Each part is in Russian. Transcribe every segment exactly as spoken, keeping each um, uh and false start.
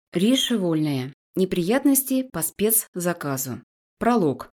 Риша Вольная. Неприятности по спецзаказу. Пролог.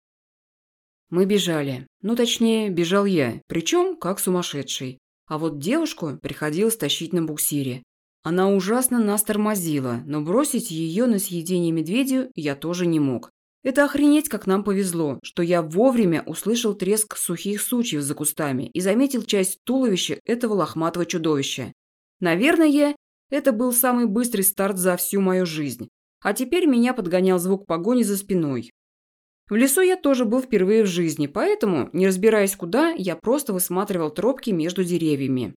Мы бежали. Ну, точнее, бежал я, причем как сумасшедший. А вот девушку приходилось тащить на буксире. Она ужасно нас тормозила, но бросить ее на съедение медведю я тоже не мог. Это охренеть, как нам повезло, что я вовремя услышал треск сухих сучьев за кустами и заметил часть туловища этого лохматого чудовища. Наверное, это был самый быстрый старт за всю мою жизнь. А теперь меня подгонял звук погони за спиной. В лесу я тоже был впервые в жизни, поэтому, не разбираясь куда, я просто высматривал тропки между деревьями.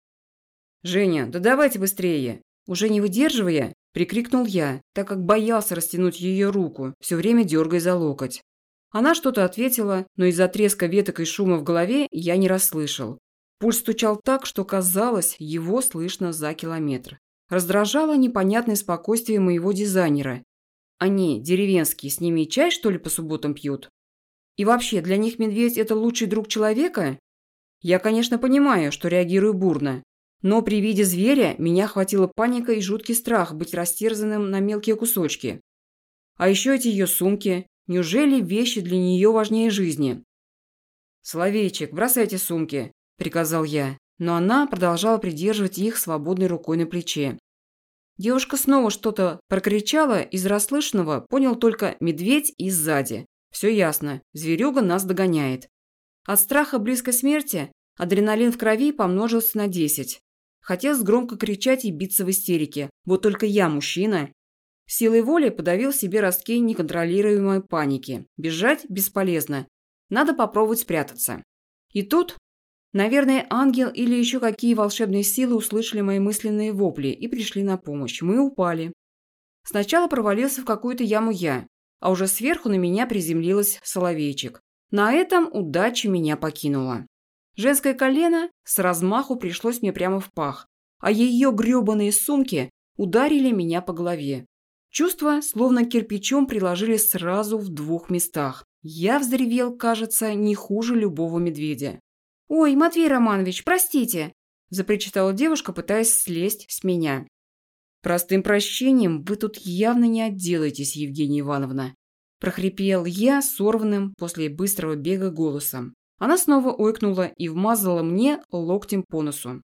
«Женя, да давайте быстрее!» Уже не выдерживая, прикрикнул я, так как боялся растянуть ее руку, все время дергая за локоть. Она что-то ответила, но из-за треска веток и шума в голове я не расслышал. Пульс стучал так, что казалось, его слышно за километр. Раздражало непонятное спокойствие моего дизайнера. Они, деревенские, с ними чай, что ли, по субботам пьют? И вообще, для них медведь – это лучший друг человека? Я, конечно, понимаю, что реагирую бурно. Но при виде зверя меня охватила паника и жуткий страх быть растерзанным на мелкие кусочки. А еще эти ее сумки. Неужели вещи для нее важнее жизни? «Соловейчик, бросайте сумки», – приказал я, но она продолжала придерживать их свободной рукой на плече. Девушка снова что-то прокричала, из расслышанного понял только медведь и сзади. Все ясно, зверюга нас догоняет. От страха близкой смерти адреналин в крови помножился на десять. Хотелось громко кричать и биться в истерике, вот только я мужчина. Силой воли подавил в себе ростки неконтролируемой паники. Бежать бесполезно. Надо попробовать спрятаться. И тут, наверное, ангел или еще какие волшебные силы услышали мои мысленные вопли и пришли на помощь. Мы упали. Сначала провалился в какую-то яму я, а уже сверху на меня приземлилась соловейчик. На этом удача меня покинула. Женское колено с размаху пришлось мне прямо в пах, а ее гребаные сумки ударили меня по голове. Чувства словно кирпичом приложили сразу в двух местах. Я взревел, кажется, не хуже любого медведя. «Ой, Матвей Романович, простите!» – запричитала девушка, пытаясь слезть с меня. «Простым прощением вы тут явно не отделаетесь, Евгения Ивановна», – прохрипел я сорванным после быстрого бега голосом. Она снова ойкнула и вмазала мне локтем по носу.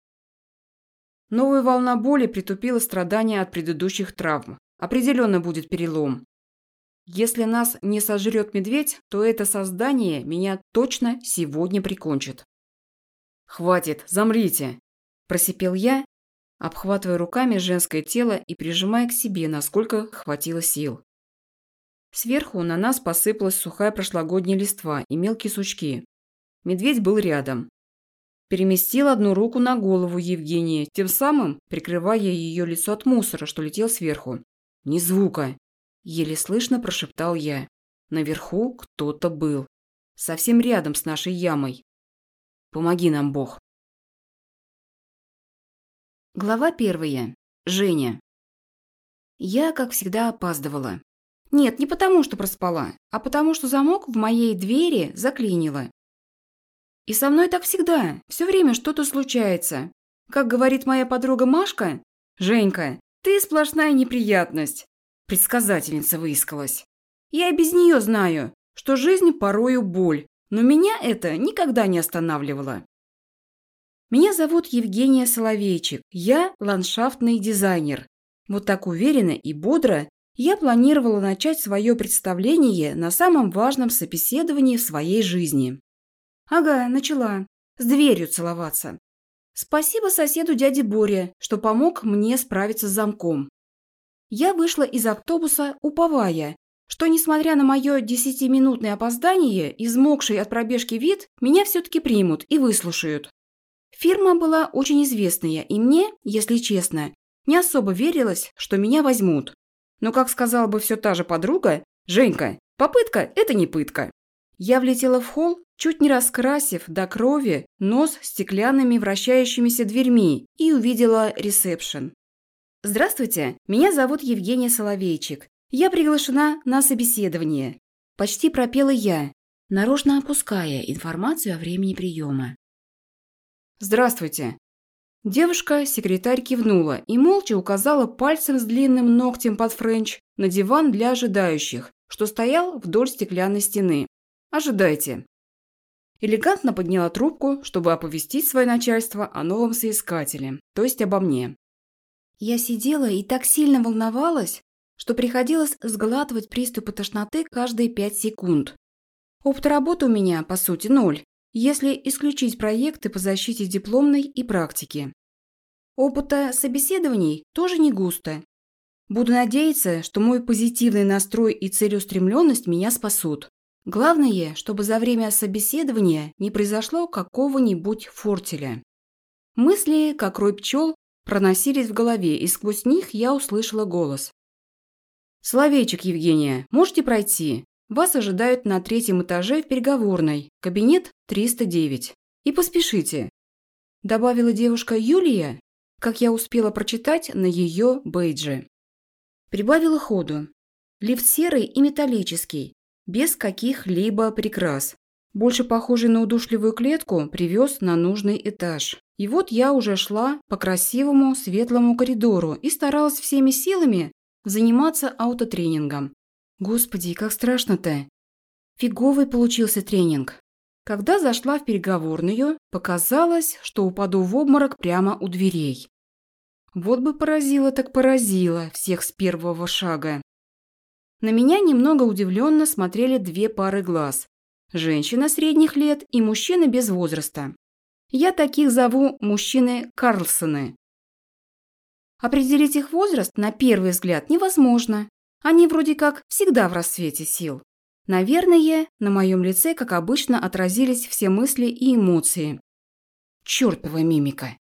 Новая волна боли притупила страдания от предыдущих травм. Определенно будет перелом. Если нас не сожрет медведь, то это создание меня точно сегодня прикончит. «Хватит, замрите!» – просипел я, обхватывая руками женское тело и прижимая к себе, насколько хватило сил. Сверху на нас посыпалась сухая прошлогодняя листва и мелкие сучки. Медведь был рядом. Переместил одну руку на голову Евгении, тем самым прикрывая ее лицо от мусора, что летел сверху. «Ни звука!» – еле слышно прошептал я. Наверху кто-то был. Совсем рядом с нашей ямой. Помоги нам, Бог. Глава первая. Женя. Я, как всегда, опаздывала. Нет, не потому, что проспала, а потому, что замок в моей двери заклинило. И со мной так всегда. Все время что-то случается. Как говорит моя подруга Машка, «Женька, ты сплошная неприятность», предсказательница выискалась. Я и без нее знаю, что жизнь порою боль, но меня это никогда не останавливало. Меня зовут Евгения Соловейчик, я ландшафтный дизайнер. Вот так уверенно и бодро я планировала начать свое представление на самом важном собеседовании в своей жизни. Ага, начала. С дверью целоваться. Спасибо соседу дяде Боре, что помог мне справиться с замком. Я вышла из автобуса, уповая, что, несмотря на мое десятиминутное опоздание, измокший от пробежки вид, меня все-таки примут и выслушают. Фирма была очень известная, и мне, если честно, не особо верилось, что меня возьмут. Но, как сказала бы все та же подруга, «Женька, попытка – это не пытка». Я влетела в холл, чуть не раскрасив до крови нос стеклянными вращающимися дверьми, и увидела ресепшн. «Здравствуйте, меня зовут Евгения Соловейчик. Я приглашена на собеседование». Почти пропела я, нарочно опуская информацию о времени приема. «Здравствуйте». Девушка-секретарь кивнула и молча указала пальцем с длинным ногтем под френч на диван для ожидающих, что стоял вдоль стеклянной стены. «Ожидайте». Элегантно подняла трубку, чтобы оповестить свое начальство о новом соискателе, то есть обо мне. Я сидела и так сильно волновалась, что приходилось сглатывать приступы тошноты каждые пять секунд. Опыт работы у меня, по сути, ноль, если исключить проекты по защите дипломной и практики. Опыта собеседований тоже не густо. Буду надеяться, что мой позитивный настрой и целеустремленность меня спасут. Главное, чтобы за время собеседования не произошло какого-нибудь фортеля. Мысли, как рой пчел, проносились в голове, и сквозь них я услышала голос. «Соловейчик, Евгения, можете пройти? Вас ожидают на третьем этаже в переговорной, кабинет триста девять. И поспешите», – добавила девушка Юлия, как я успела прочитать на ее бейдже. Прибавила ходу. Лифт серый и металлический, без каких-либо прикрас. Больше похожий на удушливую клетку, привез на нужный этаж. И вот я уже шла по красивому светлому коридору и старалась всеми силами заниматься аутотренингом. Господи, как страшно-то. Фиговый получился тренинг. Когда зашла в переговорную, показалось, что упаду в обморок прямо у дверей. Вот бы поразило так поразило всех с первого шага. На меня немного удивленно смотрели две пары глаз. Женщина средних лет и мужчина без возраста. Я таких зову мужчины Карлсоны. Определить их возраст на первый взгляд невозможно. Они вроде как всегда в расцвете сил. Наверное, на моем лице, как обычно, отразились все мысли и эмоции. Чёртова мимика.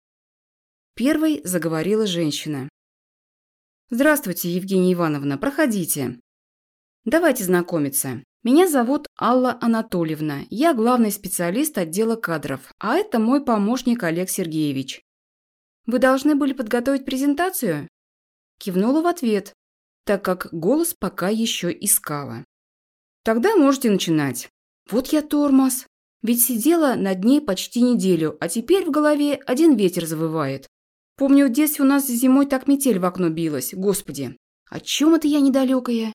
Первой заговорила женщина. «Здравствуйте, Евгения Ивановна, проходите. Давайте знакомиться. Меня зовут Алла Анатольевна, я главный специалист отдела кадров, а это мой помощник Олег Сергеевич. Вы должны были подготовить презентацию?» Кивнула в ответ, так как голос пока еще искала. «Тогда можете начинать. Вот я тормоз. Ведь сидела над ней почти неделю, а теперь в голове один ветер завывает. Помню, в детстве у нас зимой так метель в окно билась. Господи, о чем это я недалекая?»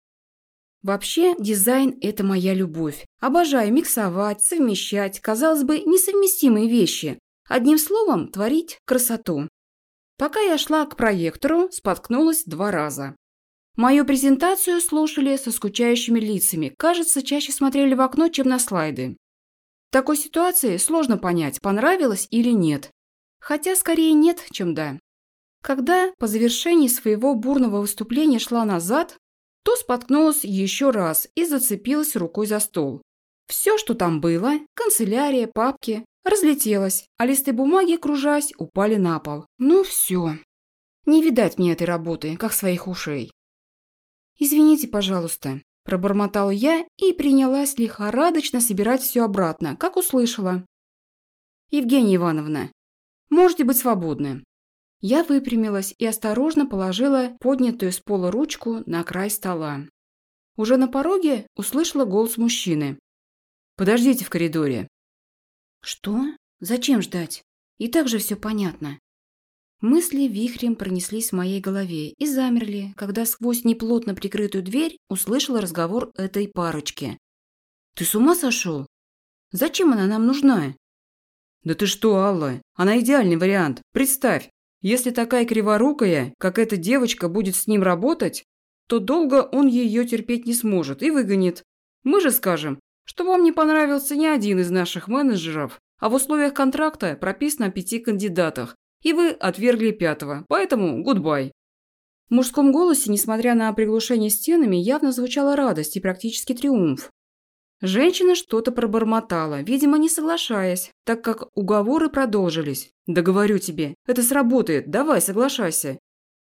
Вообще, дизайн – это моя любовь. Обожаю миксовать, совмещать, казалось бы, несовместимые вещи. Одним словом, творить красоту. Пока я шла к проектору, споткнулась два раза. Мою презентацию слушали со скучающими лицами, кажется, чаще смотрели в окно, чем на слайды. В такой ситуации сложно понять, понравилось или нет. Хотя скорее нет, чем да. Когда по завершении своего бурного выступления шла назад, то споткнулась еще раз и зацепилась рукой за стол. Все, что там было, канцелярия, папки, разлетелось, а листы бумаги, кружась, упали на пол. Ну все. Не видать мне этой работы, как своих ушей. «Извините, пожалуйста», – пробормотала я и принялась лихорадочно собирать все обратно, как услышала. «Евгения Ивановна, можете быть свободны». Я выпрямилась и осторожно положила поднятую с пола ручку на край стола. Уже на пороге услышала голос мужчины. «Подождите в коридоре». «Что? Зачем ждать? И так же все понятно». Мысли вихрем пронеслись в моей голове и замерли, когда сквозь неплотно прикрытую дверь услышала разговор этой парочки. «Ты с ума сошел? Зачем она нам нужна?» «Да ты что, Алла? Она идеальный вариант. Представь, если такая криворукая, как эта девочка, будет с ним работать, то долго он ее терпеть не сможет и выгонит. Мы же скажем, что вам не понравился ни один из наших менеджеров, а в условиях контракта прописано о пяти кандидатах, и вы отвергли пятого, поэтому гудбай». В мужском голосе, несмотря на приглушение стенами, явно звучала радость и практически триумф. Женщина что-то пробормотала, видимо, не соглашаясь, так как уговоры продолжились. «Да говорю тебе, это сработает, давай, соглашайся».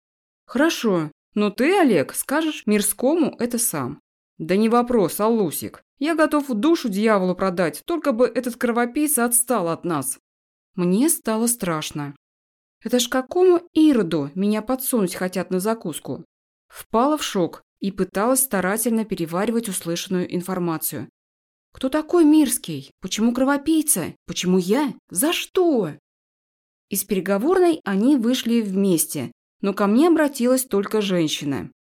«Хорошо, но ты, Олег, скажешь Мирскому это сам». «Да не вопрос, Аллусик. Я готов душу дьяволу продать, только бы этот кровопийца отстал от нас». Мне стало страшно. Это ж какому Ироду меня подсунуть хотят на закуску? Впала в шок и пыталась старательно переваривать услышанную информацию. Кто такой Мирский? Почему кровопийца? Почему я? За что? Из переговорной они вышли вместе, но ко мне обратилась только женщина.